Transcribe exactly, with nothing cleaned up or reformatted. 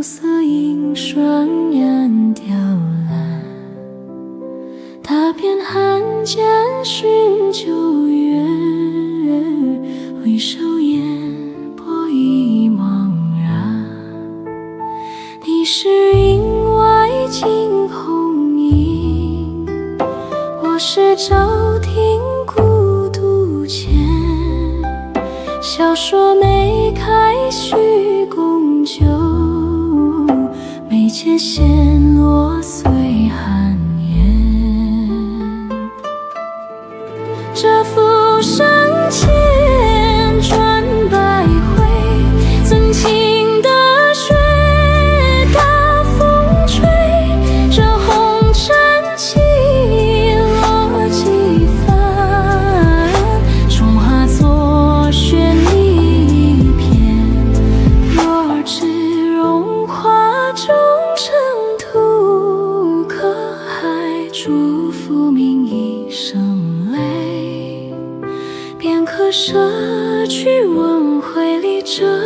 色映双眼雕栏，踏遍汉奸寻旧月，回首烟波已茫然。你是云外惊鸿影，我是朝廷孤独前。小说梅开须共酒，眉间陷落岁寒烟。这浮生千转百回，曾经的雪大风吹，这红尘起落几番，重化作绚丽一片。若尔知荣华终成途，可还祝福命一生泪，便可舍去轮回里这